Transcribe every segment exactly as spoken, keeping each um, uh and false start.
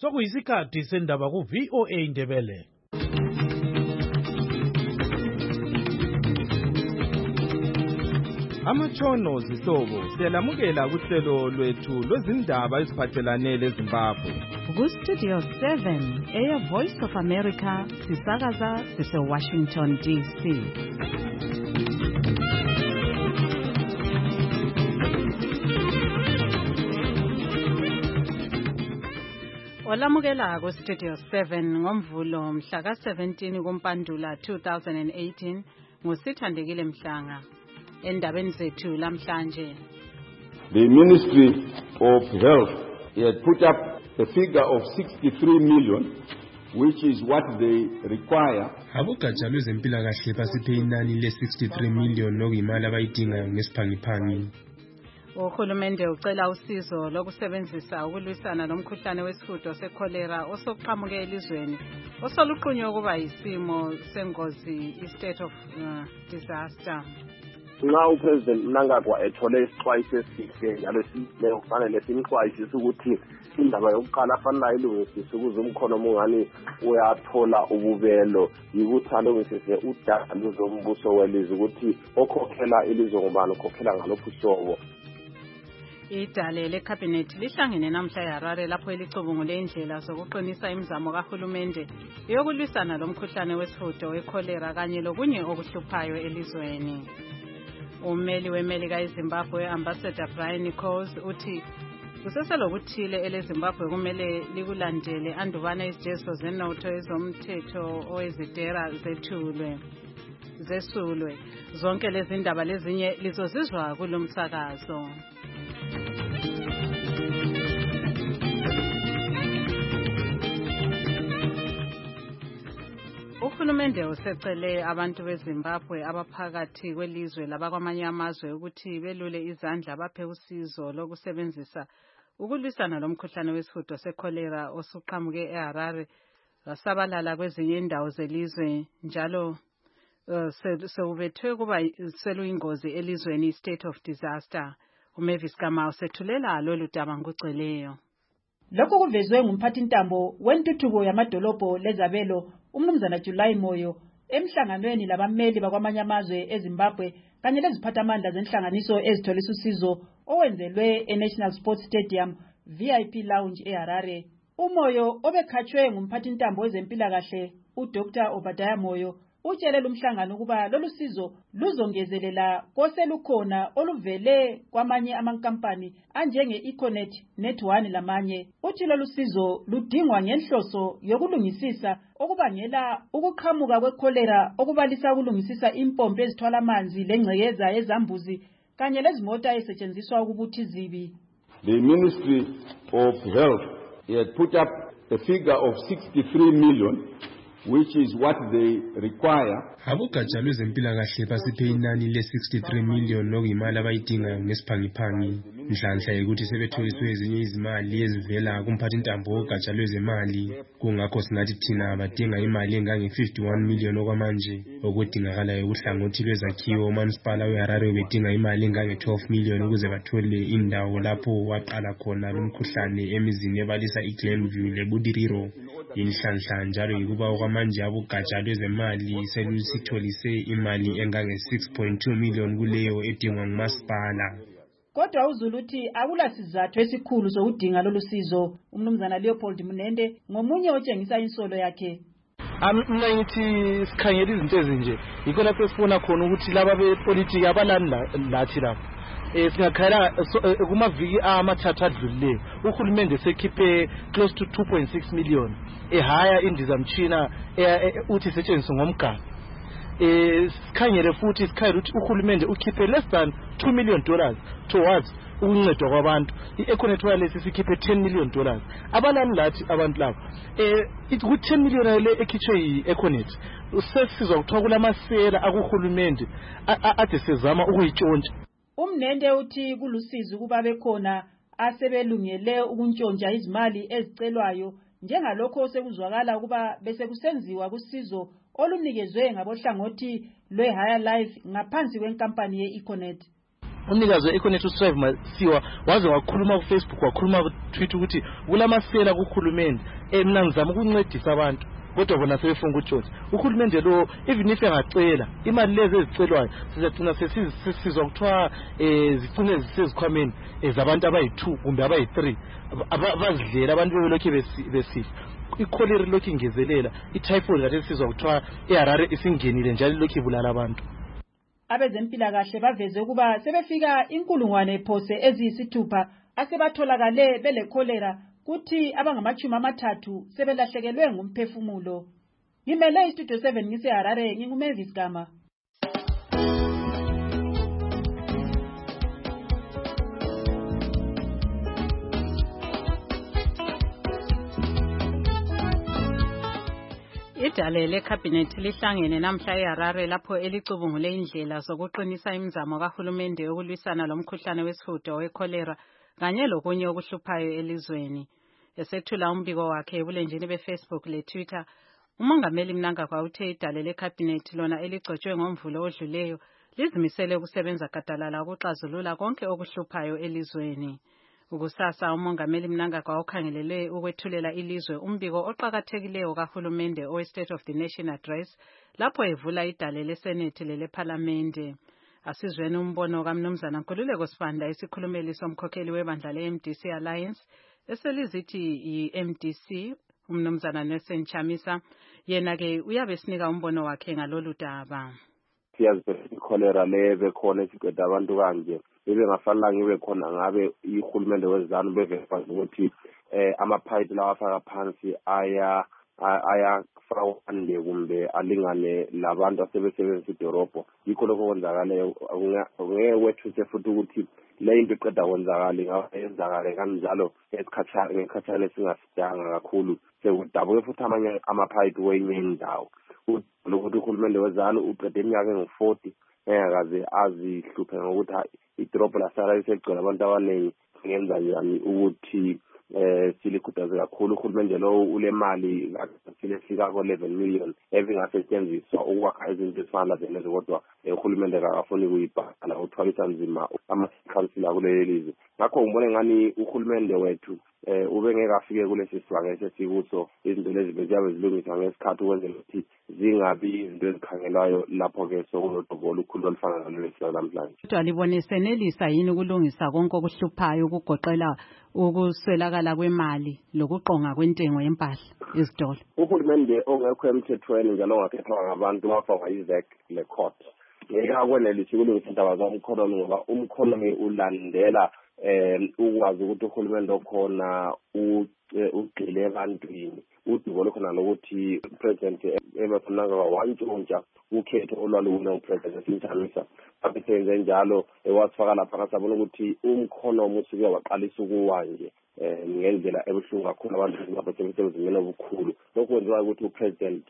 sokuyisikhathi sendaba ku V O A Ndebele. Amatshono zihlobo siyalamukela kuhlelo lwethu lwezindaba eziphathelane leZimbabwe. Ku Studio seven, Air Voice of America, sisakaza sise Washington D C. Olamukela ku Studio seven ngomvulo mhla ka seventeen kuMpandula two thousand eighteen ngusithandekile Mhlanga. Endabeni zethu lamhlanje. The Ministry of Health had put up a figure of sixty-three million, which is what they require. Abogatsha lwezempilakahle basiphe inani le sixty-three million lokuyimali abayidingayo ngesiphangiphangi. Uhulumende ucela usizo lokusebenzisa ukulwisana lomkhuhlane wesihudo sekholera osoqhamuke elizweni osoluqunywe ukuba yisimo sengozi i-state of uh, disaster. Nxa uPresident Mnangagwa ethole isixwayiso esihle njalo sihle kufanele simxwayisise ukuthi indaba yokuqala afanele ilungisise ukuze umkhono mungani uyathola ububelo yikuthi alungisise udaba luzombuso welizwe ukuthi okhokhela ilizwe ngubani okhokhela ngalophu hlobo. Idale leCabinet lihlangene namhla eHarare lapho elicubungule indlela zokuqinisa imizamo kahulumende yokulwisana lomkhuhlane wesihudo wekholera kanye lokunye okuhluphayo elizweni. Ummeli weMelika eZimbabwe Ambassador Brian Nichols uthi kuseselokuthile eleZimbabwe kumele likulandele andubana izijezo zenotho ezomthetho owezidera zethulwe zesulwe zonke lezi ndaba lezinye lizozizwa kulomsakazo. Uhulumende usecele abantu beZimbabwe abaphakathi kwelizwe labakwamanye amazwe ukuthi belule izandla baphe usizo lokusebenzisa ukulwisana lomkhuhlane wesihudo sekholera osuqhamuke eHarare wasabalala kwezinye indawo zelizwe njalo uh, sewubethwe kuba seluyingozi elizweni state of disaster. uMavis Kamau sethulela lolu daba ngokugcweleyo. Lokhu kuvezwe ngumphathintambo wentuthuko yamadolobho lezabelo umnumzana July Moyo emhlanganweni labameli bakwamanye amazwe eZimbabwe kanye leziphathamandla zenhlanganiso ezitholisa usizo owenzelwe eNational Sports Stadium V I P Lounge eHarare. Umoyo obekhatshwe ngumphathintambo wezempilakahle uDr Obadiah Moyo utshele umhlangano ukuba lolu sizo luzongezelela koselukhona oluvele kwamanye amankampani anjenge Econet Net one lamanye. Uthi lolu sizo ludingwa ngenhloso yokulungisisa okubangela ukuqhamuka kwekholera okubalisa ukulungisisa impompi ezithwala amanzi lengcekeza ezambuzi kanye lezimota ezisetshenziswa ukubuthi izibi. The Ministry of Health had put up a figure of sixty-three million, which is what they require. Abogatsha lwezempilakahle basiphe inani le sixty-three million lokuyimali abayidingayo ngesiphangiphangi. Mhlanhla ukuthi sebetholiswe ezinye izimali ezivela kumphathintambo wogatsha lwezemali kungakho singathi thina badinga imali engange fifty-one million okwamanje okudingakalayo kuhlangothi lwezakhiwo. uManisipala weHarare ubedinga imali engange twelve million ukuze bathole indawo lapho waqala khona lumkhuhlane emizini ebalisa iGlenview leBudiriro. Inhlanhla njalo yikuba okwamanje abogatsha lwezemali selusitholise imali engange six point two million kuleyo edingwa ngumasipala. Kodwa uZulu uthi akula sizathu esikhulu sokudinga lolu sizo. Umnumzana Leopold Munende ngomunye otshengisa insolo yakhe. Mina ngithi sikhangela izinto ezinje yikho lapho sifuna khona ukuthi laba bepolitiki abalani lathi lapho eh singakhala kumaviki amathathu adlulile uhulumende sekhiphe close to two point six million ehaya indizamtshina uthi setshenziswe ngomgaba. Eh sikhangele futhi sikhayela ukuthi uhulumende ukhiphe less than two million dollars towards ukuncedwa kwabantu. I-Econet Wireless sikhiphe ten million dollars. Abalani lathi abantu labo eh ithi ten million le ekhitshwe yi-Econet usesizwa ukuthiwa kulamasela akuhulumende ade sezama ukuyitshontsha. Umnende uthi kulusizi kuba bekhona asebelungele ukuntshontsha izimali ezicelwayo njengalokho sekuzwakala ukuba bese kusenziwa kusizo olunikezwe ngabohlangothi lwe-Higher Life ngaphansi kwenkampani ye-Econet. umnikazi we-Econet uStrive Masiwa waze wakhuluma ku-Facebook wakhuluma ku-Twitter ukuthi kulamasela kuhulumende eh mina ngizama ukuncedisa abantu kodwa bona sebefuna ukutshotha uhulumende lo even if engacela imali lezi ezicelwayo sizagcina sesizwa kuthiwa eh zicine zisezikhwameni ezabantu abayi-two kumbe abayi-three abazidlela abantu bebelokhu besifa i-cholera lokhu ingezelela i-typhoid kade sizwa kuthiwa eHarare isingenile njalo lokhu ibulala abantu. Abezempilakahle baveze ukuba sebefika inkulungwane phose eziyisithupha asebatholakale bele cholera kuthi abangamachumi amathathu sebelahlekelwe ngumphefumulo. Ngimele istudio seven ngiseHarare nginguMavis Gama. Idale leCabinet lihlangene namhla eHarare lapho elicubungule indlela zokuqinisa imizamo kahulumende yokulwisana lomkhuhlane wesihudo wecholera kanye lokunye okuhluphayo elizweni. Esethula umbiko wakhe ebulenjini beFacebook leTwitter, uMongameli Mnangagwa uthe idale leCabinet lona eligcotshwe ngomvulo odluleyo lizimisele ukusebenza gadalala ukuxazulula konke okuhluphayo elizweni. Ukusasa uMongameli Mnangagwa ukhangelele ukwethulela ilizwe umbiko oqhakathekileyo kahulumende owe State of the Nation Address lapho evula idale leSenate leleParlamente. Asizweni umbono kaMnumzana Nkululeko Sibanda isikhulumeli somkhokheli webandla le-M D C Alliance eselizithi i-M D C uMnumzana Nelson Chamisa yena ke uyabe sinika umbono wakhe ngalolu daba. Siyazi ikholera lebe khona isiqeda abantu kanje bebe ngafanele ngibe khona ngabe ihulumende wezanu beveza ukuthi eh amaphayiphi lawa afaka phansi aya aya fawande kumbe alingane labantu asebesebenzisa idorobho yikho lokho kwenzakaleyo ngeke wethuse futhi ukuthi le into iqeda kwenzakala ingayenzakala kanjalo esikhathana ngekhathana singasidanga kakhulu sekudabuke futhi amanye amaphayiphi wenye indawo ukuthi uhulumende wezanu uqede iminyaka engu-forty engakaze azihluphe ngokuthi idorobho lasala lisegcwele abantu abaningi ngenza njani ukuthi eh silikhuthaze kakhulu uhulumende lo ule mali silefika ko eleven million evingasetshenziswa ukwakha izinto ezifana lezo kodwa uhulumende akafuni kuyibhala uthwalisa nzima ama-councillor kuleli lizwe. Ngakho ngibone ngani uhulumende wethu eh ube ngeke afike kulesi sibanga esesikuso izinto lezi beziyabe zilungiswa ngesikhathi ukwenzela ukuthi zingabi izinto ezikhangelwayo lapho ke sokulodobola ukhulu olufana nalesi namhlanje. Kodwa libone senelisa yini ukulungisa konke okuhluphayo ukugoqela ukuswelakala kwemali lokuqonga kwentengo yempahla ezitolo? Uhulumende ongekho emthethweni njalo ongakhethwa ngabantu wafakwa yi-Z E C le court ngeke akwenelisi ukulungisa indaba zomkhonomi ngoba umkhonomi ulandela eh ukwazi ukuthi uhulumende okhona ugxile ebantwini udubo lokhona lokuthi president Emmerson Mnangagwa wantshontsha ukhetho olwaluwina upresident Nthamisa abesenze njalo ewasifaka lapha ngasabona ukuthi umkhonomi usuke waqalisa ukuwanje eh ngendlela ebuhlungu kakhulu abantu abasebenzimeni obukhulu lokho kwenziwa ukuthi upresident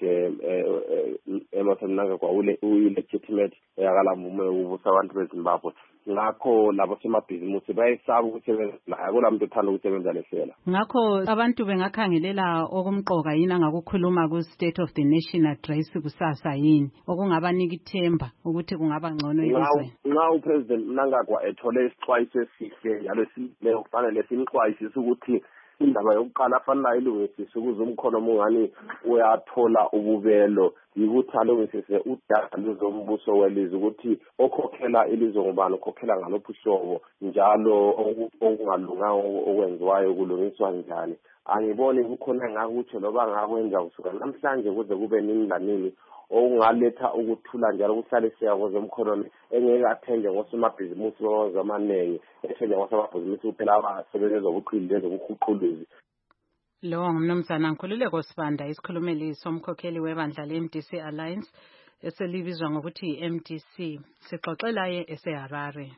Emmerson Mnangagwa ule ulegitimate yakala mume ubusa abantu beZimbabwe ngakho labo semabhizimusi bayesaba ukusebenza la akulamuntu othanda ukusebenza lesela. Ngakho abantu bengakhangelela okumqoka yini ngakukhuluma ku State of the Nation Address kusasa yini okungabanika ithemba ukuthi kungaba ngcono elizweni. Nxa upresident Mnangagwa ethole isixwayiso esihle njalo sileyo kufanele simxwayisise ukuthi indaba yokuqala afanele ilungisise ukuze umkhonomi ngani uyathola ububelo yikuthi alungisise udaba lwezombuso welizwe ukuthi okhokhela ilizwe ngubani okhokhela ngalophi uhlobo njalo okungalunganga okwenziwayo kulungiswa njani. Angiboni kukhona ngakuthi loba ngakwenza kusuka namhlanje kuze kube nini lanini okungaletha ukuthula njalo ukuhlaliseka kwezomkhonomi engeke athenge ngosomabhizimusi amanengi ethenge ngosomabhizimusi kuphela abasebenza ezobuqili lezobuhuquluzi. Lo ngumnumzana Nkululeko Sibanda isikhulumeli somkhokheli webandla le-M D C Alliance eselibizwa ngokuthi i-M D C sixoxela ye eseHarare.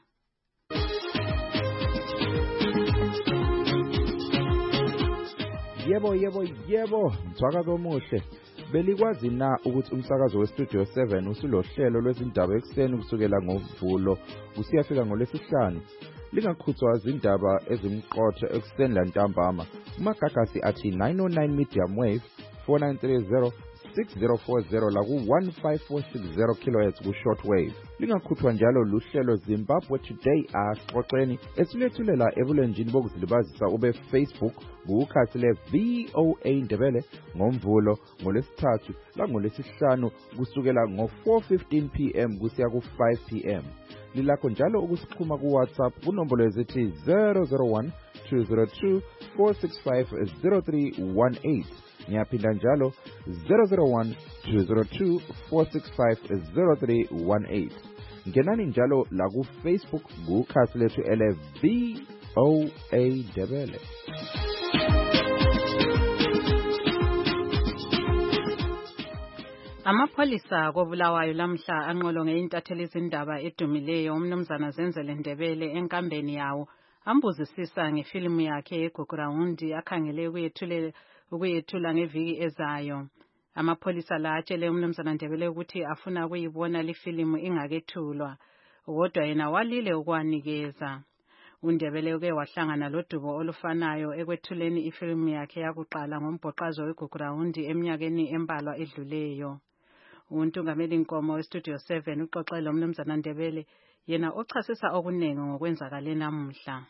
Yebo yebo yebo mthwakazo omuhle. Belikwazi na ukuthi umsakazo weStudio seven usulohlelo lwezindaba ekseni kusukela ngoVulo kusiyafika ngolwesihlanu. Lingakhuthwa izindaba ezimqotho ekseni lantambama. Umagagasi athi nine oh nine medium wave four nine three zero six zero four zero laku one five four six zero kilohertz ku-shortwave. Lingakhuthwa njalo luhlelo Zimbabwe Today Axoxeni esilethulela ebulenjini bokuzilibazisa ube Facebook kukhasi le-V O A Ndebele ngoMvulo, ngoLwesithathu langolwesihlanu kusukela ngo-four fifteen p m kusiya ku-five p m Lilakho njalo ukusixhuma ku-WhatsApp kunombolo ezithi zero zero one two zero two four six five zero three one eight. Ngiyaphinda njalo zero zero one two zero two four six five zero three one eight. Ngenani njalo la ku Facebook kukhasi lethu ele V O A Ndebele. Amapholisa koBulawayo lamhla anqolo ngeintatheli izindaba edumileyo umnumzana Zenzele Ndebele enkambeni yawo ambuzisisa ngefilimu yakhe yeGugurawundi akhangele ukuyethulela ukuyethula ngeviki ezayo. Amapholisa la atshele umnumzana Ndebele ukuthi afuna ukuyibona lifilimu ingakethulwa, kodwa yena walile ukwanikeza. uNdebele uke wahlangana lodubo olufanayo ekwethuleni ifilimu yakhe yakuqala ngombhoqazo weGugurawundi eminyakeni embalwa edluleyo. Untungameli Nkomo weStudio seven uxoxele umnumzana Ndebele yena ochasisa okunengi ngokwenzakale namuhla.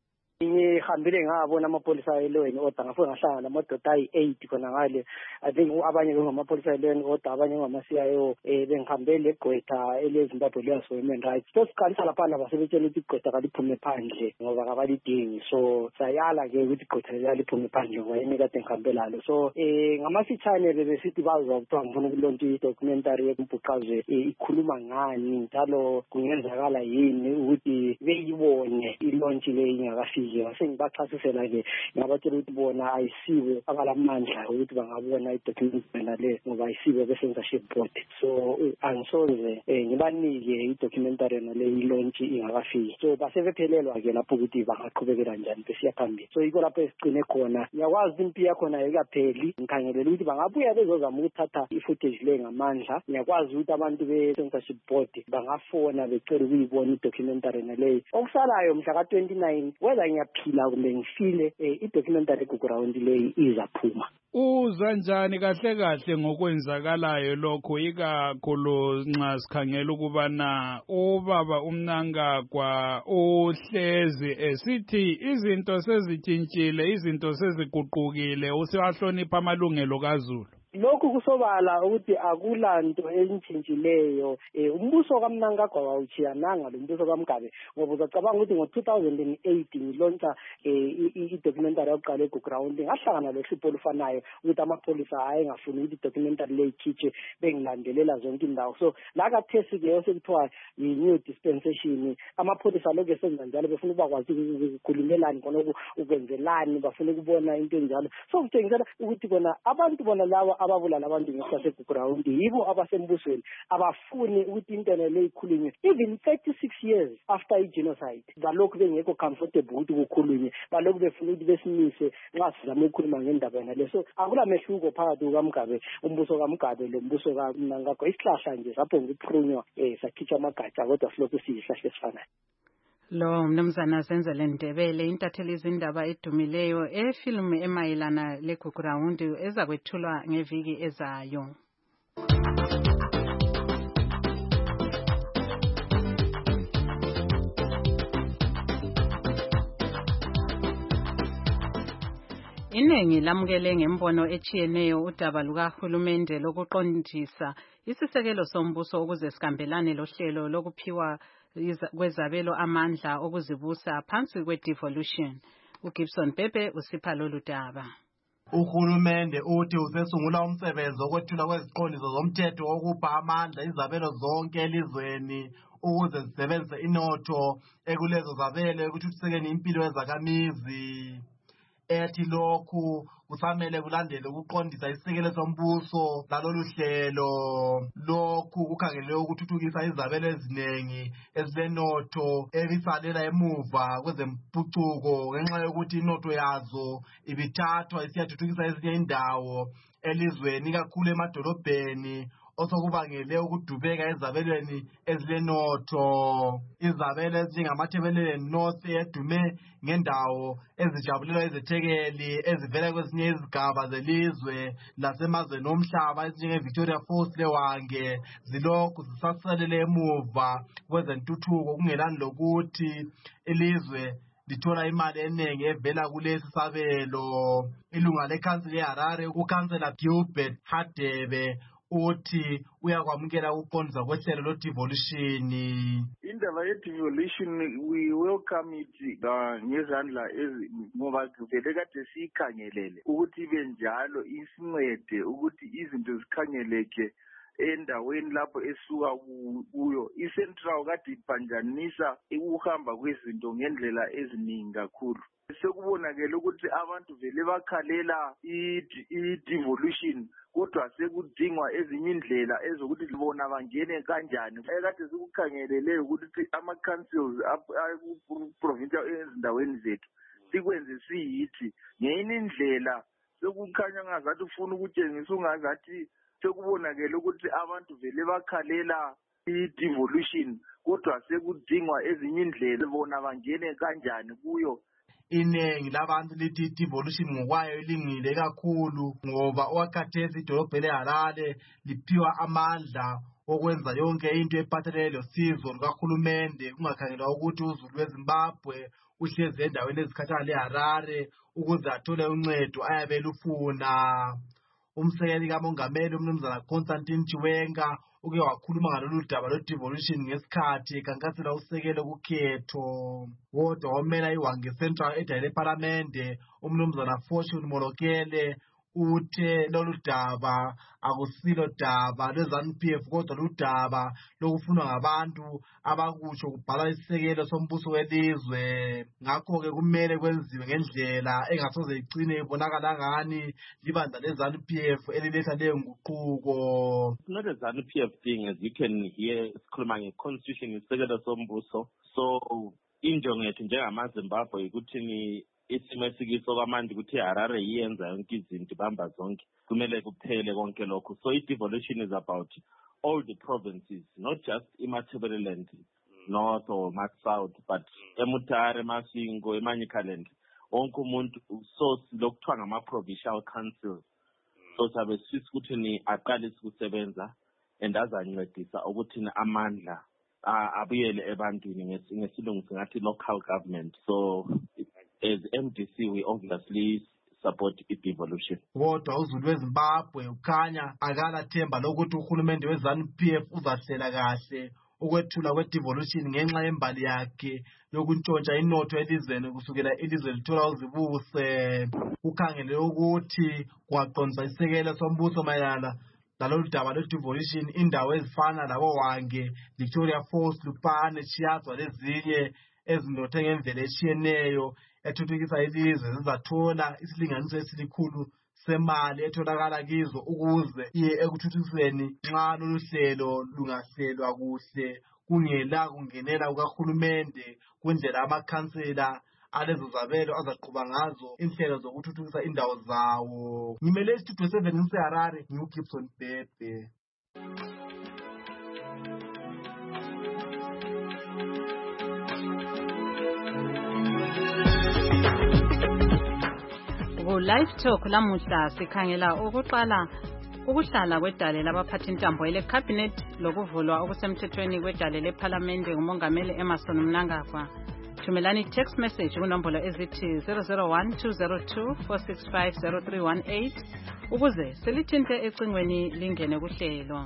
ngihambile ngabona amapholisa elweni odwa ngafike ngahlangana lamadoda ayi-eight khona ngale. I think abanye bengamapholisa elweni odwa abanye ngama-C I O eh bengihambe legqwetha eleZimbabwe Lawyers for Human Rights. Sesiqalisa lapha basebetshela ukuthi igqwetha kaliphume phandle ngoba kabalidingi, so sayala ke ukuthi igqwetha kaliphume phandle ngoba yini kade ngihambe lalo. So eh ngamafitshane bebesithi bazwa kuthiwa ngifuna ukulontsha i-documentary yeMbhuqazwe ikhuluma ngani njalo kungenzakala yini ukuthi beyibone ilontshe le ingakafiki. Sengibachasisela ke ngabatshela ukuthi bona ayisiwe abalamandla ukuthi bangabona i-documentary le ngoba ayisiwe be-censorship board. So angisoze ngibanike i-documentary le ilaunch ingakafiki. So basebephelelwa ke lapho ukuthi bangaqhubekela njani besiya phambili. So yiko lapho esiqine khona. Ngiyakwazi impi yakhona ayikapheli, ngikhangelela ukuthi bangabuya bezozama ukuthatha i-footage le ngamandla. Ngiyakwazi ukuthi abantu be-censorship board bangafona becela ukuyibona i-documentary le. Okusalayo mhla ka twenty-nine whether ngiyaphila kumbe ngifile i-documentary eGugurawundi le izaphuma. Uza njani kahle kahle ngokwenzakalayo lokho, ikakhulu nxa sikhangela ukubana ubaba uMnangagwa uhlezi esithi izinto sezitshintshile, izinto seziguqukile, usewahlonipha amalungelo kaZulu? Lokhu kusobala ukuthi akulanto entshintsheleyo. Umbuso kaMnangagwa wawuchiyananga lo mbuso kaMgabe ngoba uzacabanga ukuthi ngo two thousand eight ngilontsha i-documentary yokuqala eGugurawundi ngahlangana lohlupho olufanayo ukuthi amapholisa ayengafuni ukuthi i-documentary le ikhitshwe bengilandelela zonke indawo. So la kathesi ke osekuthiwa yi-new dispensation amapholisa lokhu esenza njalo befuna ukubakwazi ukukhulumelana khona ukwenzelani, bafuna ukubona into enjalo. So kutshengisela ukuthi bona abantu bona lawa ababulala abantu ngesikhathi eGugurawundi yibo abasembusweni abafuni ukuthi into le ikhulunywe even thirty-six years after i-genocide. Balokhu bengekho comfortable ukuthi kukhulunywe, balokhu befuna ukuthi besimise nxa sizama ukukhuluma ngendaba yona le. So akula mehluko phakathi kukaMgabe, umbuso kaMgabe lo mbuso kaMnangagwa. Isihlahla nje sapho ngiprunywa eh sakhitshwa amagatsha kodwa silokhu siyisihlahla esifanayo. Lo mnumzana Zenzele Ndebele intatheli izindaba edumileyo efilimu emayelana leGugurawundi ezakwethulwa ngeviki ezayo. Iningi lamukele ngembono echiyeneyo udaba lukahulumende lokuqondisa isisekelo sombuso ukuze sikambelane lohlelo lokuphiwa kwezabelo amandla okuzibusa phansi kwe-devolution. uGibson Pepe usipha lolu daba. Uhulumende uthi usesungula umsebenzi wokwethula kweziqondiso zomthetho okupha amandla izabelo zonke elizweni ukuze zisebenzise inotho ekulezo zabelo ekuthuthukiseni impilo yezakhamizi. Ethi lokhu kusamele kulandele ukuqondisa isisekelo sombuso lalolu hlelo. Lokhu kukhangelelwe ukuthuthukisa izabelo ezinengi ezilenotho ebisalela emuva kwezempucuko ngenxa yokuthi inotho yazo ibithathwa isiyathuthukisa ezinye indawo elizweni ikakhulu emadolobheni osokubangele ukudubeka ezabelweni ezilenotho. Izabelo ezinjengamathebeleleni North edume ngendawo ezijabulelwa izethekeli ezivela kwezinye izigaba zelizwe lasemazweni omhlaba ezinjenge-Victoria Falls leWange zilokhu zisasalele emuva kwezentuthuko kungelani lokuthi ilizwe lithola imali eningi evela kulesi sabelo. Ilunga lekhansili yeHarare ukansela Gilbert Hadebe uthi uyakwamukela ukuqondisa kwehlelo lo-devolution. Indaba ye-devolution we welcome it ngezandla ngoba vele kade siyikhangelele ukuthi ibe njalo isincede ukuthi izinto zikhangeleke endaweni lapho esuka kuyo. I-Central kade iphanjanisa ukuhamba kwezinto ngendlela eziningi kakhulu. Sekubonakele ukuthi abantu vele bakhalela i-devolution kodwa sekudingwa ezinye indlela ezokuthi libona bangene kanjani. Ekade sikukhangelele ukuthi ama-councils aku-provincial ezindaweni zethu sikwenze siyithi ngenye indlela sekukhanya ngazathi ufuna ukutshengisa ungazathi sekubonakele ukuthi abantu vele bakhalela i-devolution kodwa sekudingwa ezinye indlela bona bangene kanjani kuyo. Iningi labantu lithi i-devolution ngokwayo ilingile kakhulu ngoba okwakhathesi idolobha leHarare liphiwa amandla okwenza yonke into ephathelene losizo lukahulumende kungakhangelwa ukuthi uzulu weZimbabwe uhlezi endaweni ezikhatshana leHarare ukuze athole uncedo ayabe lufuna. Umsekeli kamongameli umnumzana Constantine Chiwenga uke wakhuluma ngalolu daba lwe-devolution ngesikhathi ekhankasela usekelo kukhetho. Kodwa omela iWange Central edale eParlamente umnumzana Fortune Molokele uthe lolu daba akusilo daba lwe-ZANU-P F kodwa ludaba lokufunwa ngabantu abakutsho kubhalwa isisekelo sombuso welizwe. Ngakho-ke kumele kwenziwe ngendlela engasoze igcine ibonakala ngani libandla le-ZANU-P F eliletha leyo nguquko. It's not a ZANU-P F thing, as you can hear sikhuluma nge-constitution isisekelo sombuso. So injongo yethu njengamaZimbabwe ukuthi isimo esikiso kwamanje ukuthi iHarare iyenza yonke izinto ibamba zonke kumele kuphele konke lokho. So i-devolution is about all the provinces, not just iMatabeleland North or South, but eMutare, Masingo, eManyikaland, wonke umuntu. So silokuthiwa ngama-provincial councils. So sabe sifisa ukuthi ni aqalise ukusebenza and azancedisa ukuthi amandla abuyele ebantwini ngesilungu singathi local government. So as M D C, we obviously support i-devolution. Kodwa uzulu weZimbabwe ukhanya akalathemba lokuthi uhulumende we-ZANU-P F uzahlela kahle ukwethula kwe-devolution ngenxa yembali yakhe yokuntshontsha inotho elizweni kusukela ilizwe lithola uzibuse. Ukhangele ukuthi kwaqondisa isekelo sombuso mayelana nalolu daba lwe-devolution indawo ezifana laboWange, Victoria Falls, Lupane, Chiazwa lezinye ezinothe ngendlela etshiyeneyo ethuthukisa ilizwe zizathola isilinganiso esilikhulu semali etholakala kizo ukuze iye ekuthuthukiseni nxa lolu hlelo lungahlelwa kuhle kungela kungenela kukahulumende kwindlela amakhansela alezo zabelo azaqhuba ngazo inhlelo zokuthuthukisa indawo zawo. Ngimele istudio seven ngiseHarare ngiuGibson Bebe. Live Talk lamuhla sikhangela ukuqala ukuhlala kwedale labaphathintambo ele-cabinet lokuvulwa okusemthethweni kwedale leParlamente ngumongameli Emmerson Mnangagwa. Thumelani text message kunombolo ezithi zero zero one two zero two four six five zero three one eight ukuze silithinte ecingweni lingene kuhlelo.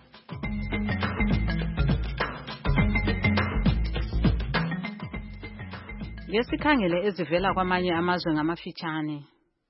Ngesikhangele ezivela kwamanye amazwe ngamafitshane.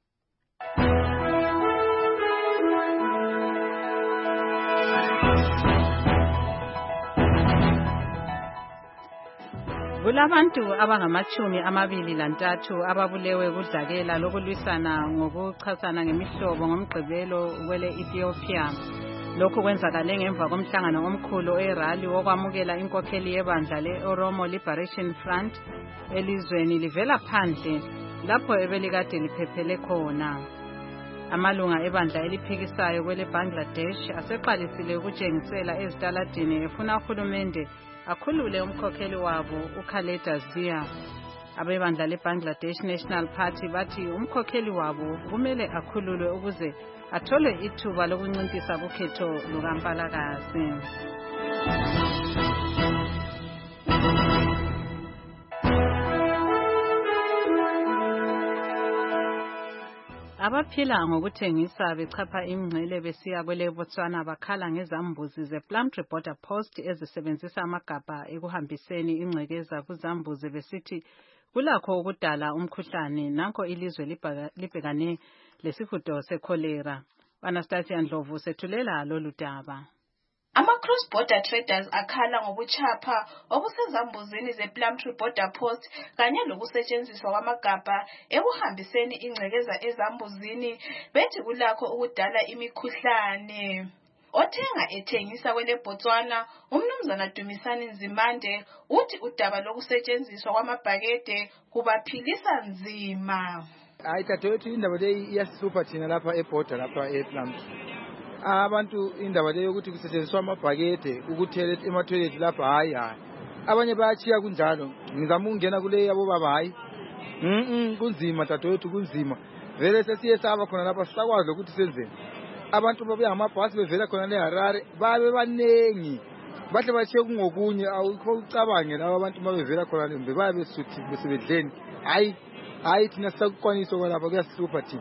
Kulabantu abangamachumi amabili lantathu ababulewe kudlakela lokulwisana ngokuchasana ngemihlobo ngomgqibelo kwele Ethiopia. Lokhu kwenzakale ngemva komhlangano omkhulu eRally wokwamukela inkokheli yebandla le-Oromo Liberation Front elizweni livela phandle lapho ebelikade liphephele khona. Amalunga ebandla eliphikisayo kwele Bangladesh aseqalisile ukutshengisela ezitaladini efuna uhulumende akhulule umkhokheli wabo uKhaleda Zia. Abebandla leBangladesh National Party bathi umkhokheli wabo kumele akhululwe ukuze athole ithuba lokunciphisa kukhetho lukaMpalakazi. Abaphila ngokuthengisa bechapha imngcele besiya kwele Botswana bakhala ngezambuzi zePlumtree Border Post ezisebenzisa amagabha ekuhambiseni ingcekeza kuzambuzi besithi kulakho ukudala umkhuhlane nanko ilizwe libhekane lesihudo sekholera. Anastasia Ndlovu sethulela lolu daba. Ama-cross border traders akhala ngobuchapha obusezambuzini ze-Plumtree Border Post kanye lokusetshenziswa kwamagabha ekuhambiseni ingcekeza ezambuzini bethi kulakho ukudala imikhuhlane. Othenga ethengisa kwele Botswana umnumzana Dumisani Nzimande uthi udaba lokusetshenziswa kwamabhakede kubaphilisa nzima. Hayi dadewethu indaba leyi iyasipha thina lapha eborder lapha ePlumtree. Abantu indaba leyo ukuthi kusetshenziswa amabhakede ukuthela ema-toilet lapha hayi hayi abanye bayachiya kunjalo ngizama ukungena kule yabo baba hayi mhm kunzima dadewethu kunzima vele sesiye saba khona lapha sisakwazi ukuthi senzeni abantu babuya ngamabhasi bevela khona leHarare babe banengi bahle bachiye kungokunye awukho ucabange laba abantu mabevela khona lembe babe besuthi besebedleni hayi hayi thina sisakukwanisa kwalapha kuyasipha thina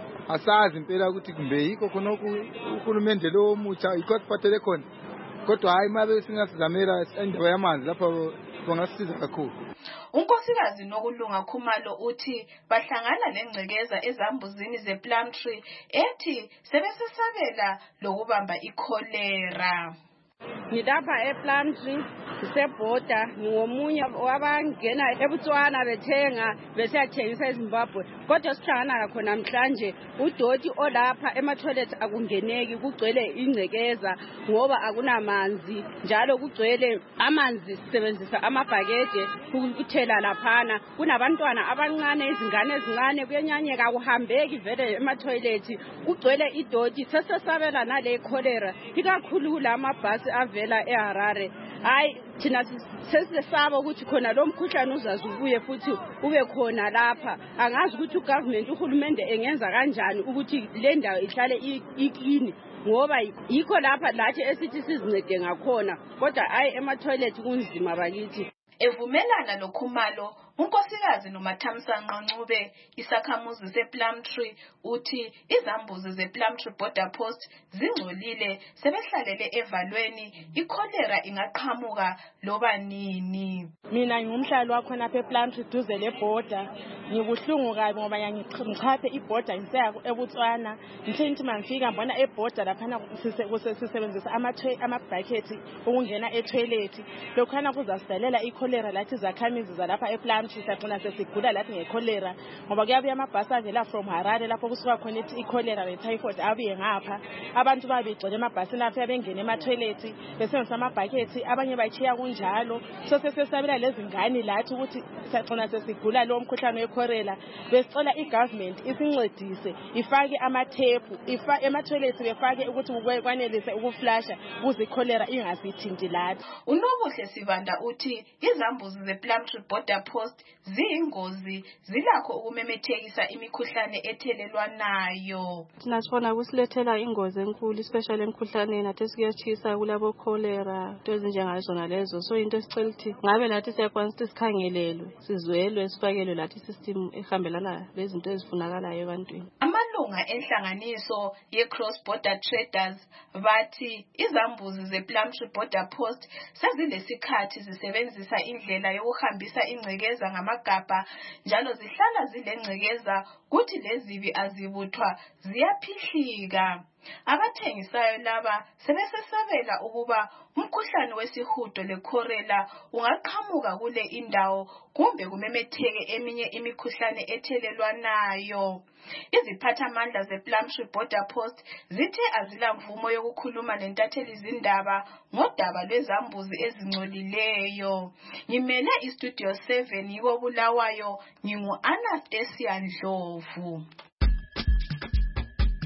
asazi impela ukuthi kumbe yikho khona uhulumende lo mutsha yikho siphathele khona kodwa hayi mabe singasizamela endaba yamanzi lapha bangasiza kakhulu. Unkosikazi Nokulunga Khumalo uthi bahlangana nengcekeza ezambuzini zePlumtree ethi sebesesabela lokubamba ikholera. Ngidapha ePlumtree isebhoda ngomunye wabangena eBotswana bethenga besiyathengisa eZimbabwe kodwa sihlangana khona namhlanje udoti olapha ema-toilet akungeneki kugcwele ingcekeza ngoba akunamanzi njalo kugcwele amanzi sisebenzisa amabhakede ukuthela laphana kunabantwana abancane izingane ezincane kuyenyanyeka kuhambeki vele ema-toilet kugcwele idoti sesesabela nale cholera ikakhulu lamabhasi avela eHarare. Hayi thina sesesaba ukuthi khona lo mkhuhlane uzazi ubuye futhi ube khona lapha angazi ukuthi ugovernment uhulumende engenza kanjani ukuthi le ndawo ihlale ikini ngoba yikho lapha lathi esithi sizincede ngakhona kodwa hayi ema-toilet kunzima bakithi. Evumelana loKhumalo unkosikazi noMathamsanqa Ncube isakhamuzi sePlumtree uthi izambuzi zePlumtree Border Post zingcolile sebehlalele evalweni ikholera ingaqhamuka loba nini. Mina ngumhlali wakho lapha ePlumtree duze leborder ngikuhlungu kabi ngoba ngichaphe iborder ngisaya eBotswana ngithi mangifika mbona eborder laphana sisebenzisa ama-bucket ukungena etoilet lokhana kuzasidalela ikholera lathi zakhamizi zalapha ePlumtree saqina sesigula lathi ngekholera ngoba kuyabuya amabhasi avela from Harare lapho kusuka khona ithi ikholera netyphoid abuye ngapha abantu babigcwele emabhasini lapha bengena ema-toilet besebenzisa amabhakhethi abanye bachiya kunjalo so sesesabela lezi ngane lathi ukuthi saqina sesigula lo mkhuhlane wekhorela besicela igovernment isincedise ifake amathephu ifa ema-toilet befake ukuthi kwanelise ukuflasha ukuze ikholera ingasithinti lathi. Unobuhle Sivanda uthi izambuzi zePlumtree Border Post ziyingozi zilakho ukumemethekisa imikhuhlane ethelelwanayo. Thina sifuna kusilethela ingozi enkulu especially emkhuhlaneni nathi sikuyachisa kulabo cholera into ezinjengazona lezo so into esicela ukuthi ngabe lathi siyakwanisa ukuthi sikhangelelwe sizwelwe sifakelwe lathi system ehambelana lezinto ezifunakalayo ebantwini. Amalunga enhlanganiso ye-Cross Border Traders bathi izambuzi zePlumtree Border Post sezilesikhathi zisebenzisa indlela yokuhambisa ingcekeza ngamagabha njalo zihlala zilengcekeza kuthi lezibi azibuthwa ziyaphihlika. Abathengisayo laba sebesesabela ukuba umkhuhlane wesihudo lekhorela ungaqhamuka kule indawo kumbe kumemetheke eminye imikhuhlane ethelelwanayo. Iziphathamandla zePlumtree Border Post zithe azilamvumo yokukhuluma nentatheli zindaba ngodaba lwezambuzi ezingcolileyo. Ngimele iStudio seven yiko Bulawayo ngingu Anastasia Ndlovu.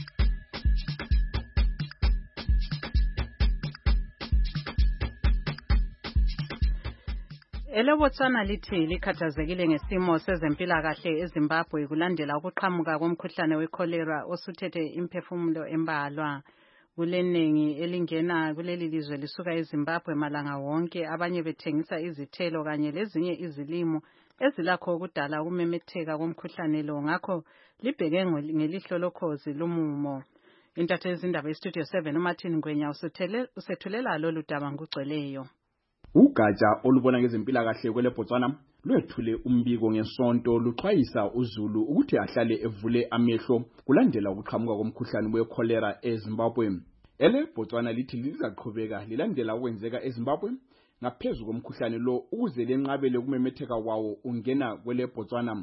EleBotswana lithi likhathazekile ngesimo sezempilakahle eZimbabwe kulandela ukuqhamuka komkhuhlane wecholera osuthethe imphefumulo embalwa. Kulenengi elingena kuleli lizwe lisuka eZimbabwe malanga wonke, abanye bethengisa izithelo kanye lezinye izilimo ezilakho ukudala ukumemetheka komkhuhlane lo, ngakho libheke ngelihlo lokhozi lumumo. Intatheli yezindaba yeStudio seven uMartin Ngwenya usethulela lolu daba ngugcweleyo. Ugatsha olubona ngezempilakahle kweleBotswana lwethule umbiko ngesonto luxwayisa uZulu ukuthi ahlale evule amehlo kulandela ukuqhamuka komkhuhlane wecholera eZimbabwe. EleBotswana lithi lizaqhubeka lilandela okwenzeka eZimbabwe ngaphezulu komkhuhlane lo ukuze lenqabele kumemetheka wawo ungena kweleBotswana.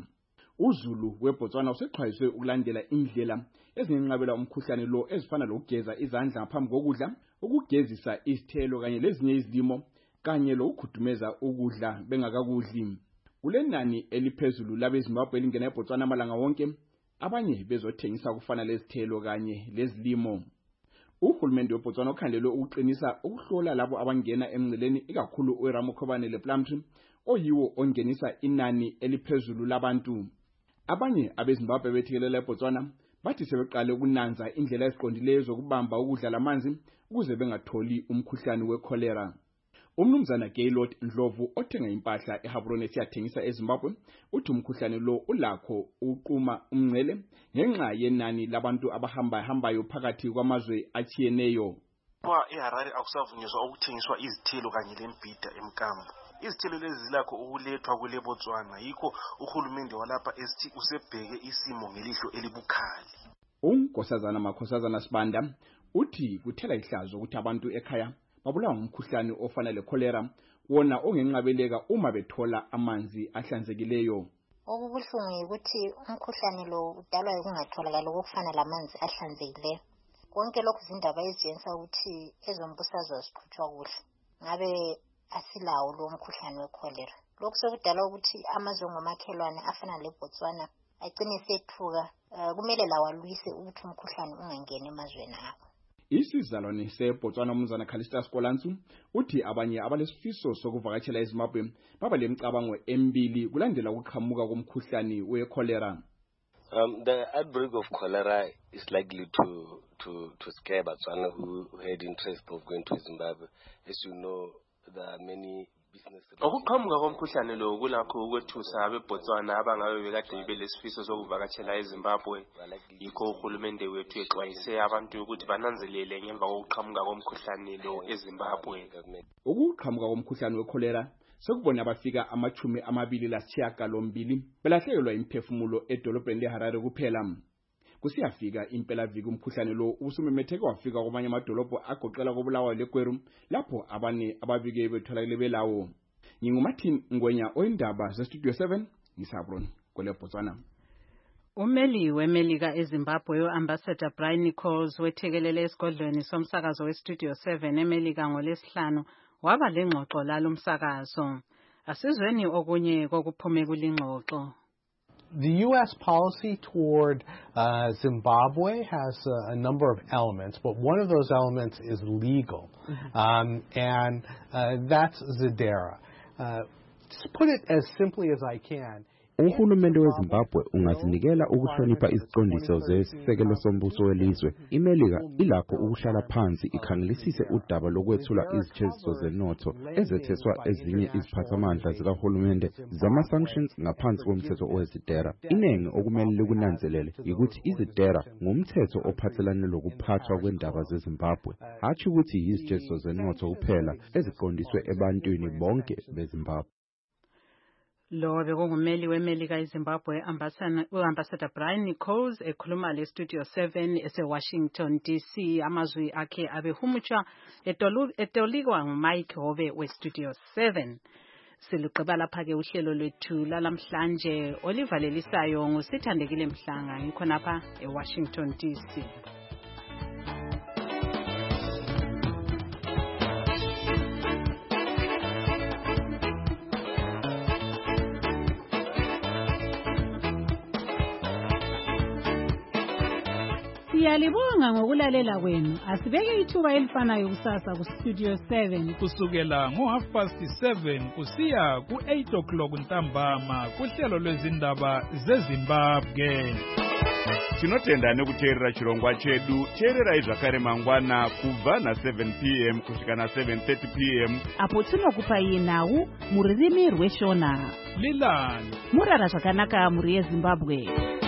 uZulu weBotswana usexwayiswe ukulandela indlela ezinqabela umkhuhlane lo ezifana lokugeza izandla ngaphambi kokudla, ukugezisa isithelo kanye lezinye izilimo kanye lokukhudumeza ukudla bengakakudli. Kulenani eliphezulu labeZimbabwe elingena eBotswana amalanga wonke, abanye bezothengisa kufana lezithelo kanye lezilimo. Uhulumende weBotswana ukhangelwe ukuqinisa ukuhlola labo abangena emngceleni ikakhulu uRamokhobane lePlumtree oyiwo ongenisa inani eliphezulu labantu. Abanye abeZimbabwe bethekelela eBotswana bathi sebeqale ukunanza indlela eziqondileyo zokubamba ukudla lamanzi ukuze bengatholi umkhuhlane wecholera. Umnumzana Gaylord Ndlovu othenga impahla eHabrone esiyathengisa eZimbabwe uthi umkhuhlane lo ulakho uquma umngcele ngenxa yenani labantu abahamba hambayo phakathi kwamazwe achiyeneyo. Kwa eHarare akusavunyezwa ukuthengiswa izithelo kanye lembhida emkambo. Izithelo lezi zilakho ukulethwa kweleBotswana, yikho uhulumende walapha esithi usebheke isimo ngelihlo elibukhali. uNkosazana Makhosazana Sibanda uthi kuthela ihlazo ukuthi abantu ekhaya babulawa ngumkhuhlane ofana lecholera wona ongenqabeleka uma bethola amanzi ahlanzekileyo. Okubuhlungu ukuthi umkhuhlane lo udalwa ukungatholakala okufana lamanzi ahlanzekileyo. Konke lokhu izindaba eziyenza ukuthi ezombusazwe ziqhutshwa kuhle. Ngabe asilawo lo mkhuhlane wecholera. Lokhu sekudala ukuthi amazwe ngomakhelwane afana leBotswana agcine sethuka, kumele lawo alwise ukuthi umkhuhlane ungangeni emazweni abo. Isizalwane seBotswana umnumzana Callistus Kolansu uthi abanye abalesifiso sokuvakatshela eZimbabwe baba lemicabango embili kulandela ukuqhamuka komkhuhlane wecholera. Um, the outbreak of cholera is likely to to to scare Botswana who had interest of going to Zimbabwe. As you know, there are many business. Ukuqhamuka komkhuhlane lo kulakho ukwethusa abeBotswana abangabe bekade belesifiso sokuvakatshela eZimbabwe. Yikho uhulumende wethu exwayise abantu ukuthi bananzelele ngemva kokuqhamuka komkhuhlane lo eZimbabwe. Ukuqhamuka komkhuhlane wecholera sekubona abafika amachumi amabili lasishiyagalombili belahlekelwa imphefumulo edolobheni leHarare kuphela. Kusiyafika impela viki umkhuhlane lo usumemetheke wafika kwamanye amadolobho agoqela koBulawayo leGweru lapho abane ababike betholakele belawo. NginguMartin Ngwenya oyindaba zeStudio seven ngisabroni kweleBotswana. Umeli weMelika eZimbabwe uAmbassador Brian Nichols wethekelele esigodlweni somsakazo weStudio seven eMelika ngolesihlanu waba lengxoxo lalomsakazo. Asizweni okunye kokuphume kulingxoxo. The U S policy toward uh, Zimbabwe has a, a number of elements, but one of those elements is legal, mm-hmm. um, and uh, that's Zadera. Uh, to put it as simply as I can, Uhulumende weZimbabwe ungazinikela ukuhlonipha iziqondiso zesisekelo sombuso welizwe. iMelika ilakho ukuhlala phansi ikhangelisise udaba lokwethula izitsheziso zenotho ezetheswa ezinye iziphathamandla zikahulumende zama-sanctions ngaphansi komthetho owezidera. Inengi okumele likunanzelele ukuthi izidera ngumthetho ophathelane lokuphathwa kwendaba zeZimbabwe, hatshi ukuthi yizitsheziso zenotho kuphela eziqondiswe ebantwini bonke beZimbabwe. Lo bekungumeli weMelika eZimbabwe uAmbassador Brian Nichols ekhuluma leStudio seven eseWashington D C. Amazwi akhe abehumutsha etolikwa nguMike Hove weStudio seven. Siluqeba lapha ke uhlelo lwethu lalamhlanje olivalelisayo ngusithandekile Mhlanga ngikhonapha eWashington D C. Siyalibonga ngokulalela kwenu. Asibeke ithuba elifanayo kusasa ku Studio seven kusukela ngo half past seven kusiya ku eight o'clock ntambama kuhlelo lwezindaba zeZimbabwe. Tinotenda nekuteerera chirongwa chedu. Teererai zvakare mangwana kubva na seven p m kusvika na seven thirty p m apo tinokupai nhau mururimi rweshona. Lilani murara zvakanaka muri yeZimbabwe.